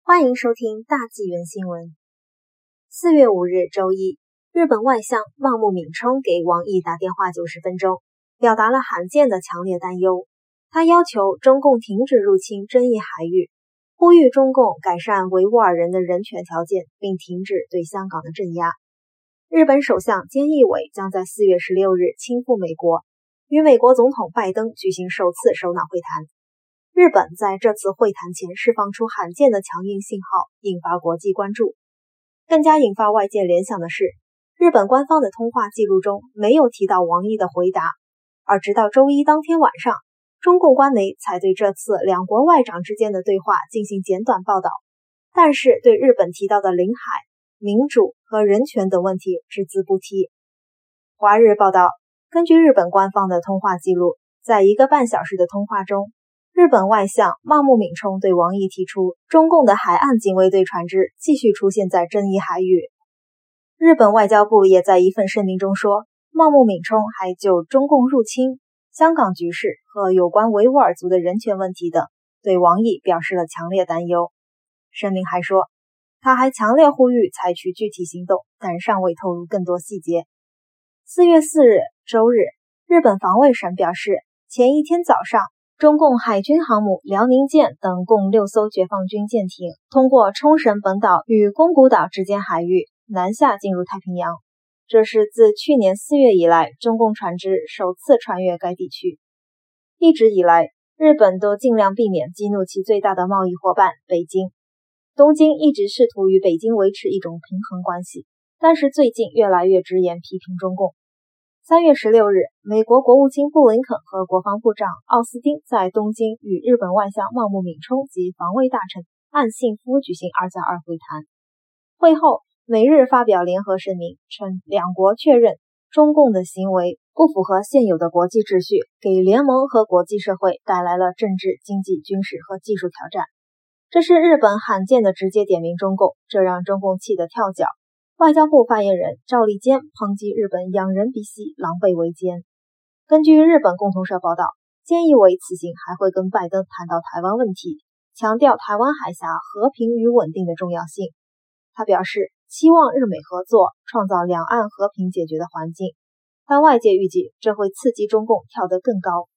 欢迎收听大纪元新闻。4月5日周一，日本外相茂木敏充给王毅打电话90分钟，表达了罕见的强烈担忧。他要求中共停止入侵争议海域，呼吁中共改善维吾尔人的人权条件，并停止对香港的镇压。日本首相菅义伟将在4月16日亲赴美国，与美国总统拜登举行首次首脑会谈。日本在这次会谈前释放出罕见的强硬信号，引发国际关注。更加引发外界联想的是，日本官方的通话记录中没有提到王毅的回答，而直到周一当天晚上，中共官媒才对这次两国外长之间的对话进行简短报道，但是对日本提到的领海、民主和人权等问题只字不提。华日报道，根据日本官方的通话记录，在1个半小时的通话中，日本外相茂木敏充对王毅提出，中共的海岸警卫队船只继续出现在争议海域。日本外交部也在一份声明中说，茂木敏充还就中共入侵、香港局势和有关维吾尔族的人权问题等，对王毅表示了强烈担忧。声明还说，他还强烈呼吁采取具体行动，但尚未透露更多细节。4月4日周日，日本防卫省表示，前一天早上，中共海军航母辽宁舰等共6艘解放军舰艇通过冲绳本岛与宫古岛之间海域南下进入太平洋，这是自去年4月以来中共船只首次穿越该地区。一直以来，日本都尽量避免激怒其最大的贸易伙伴北京。东京一直试图与北京维持一种平衡关系，但是最近越来越直言批评中共。3月16日，美国国务卿布林肯和国防部长奥斯汀在东京与日本外相茂木敏充及防卫大臣岸信夫举行2+2会谈。会后，美日发表联合声明，称两国确认中共的行为不符合现有的国际秩序，给联盟和国际社会带来了政治、经济、军事和技术挑战。这是日本罕见的直接点名中共，这让中共气得跳脚。外交部发言人赵立坚抨击日本仰人鼻息，狼狈为奸。根据日本共同社报道，菅义伟此行还会跟拜登谈到台湾问题，强调台湾海峡和平与稳定的重要性。他表示，期望日美合作，创造两岸和平解决的环境，但外界预计这会刺激中共跳得更高，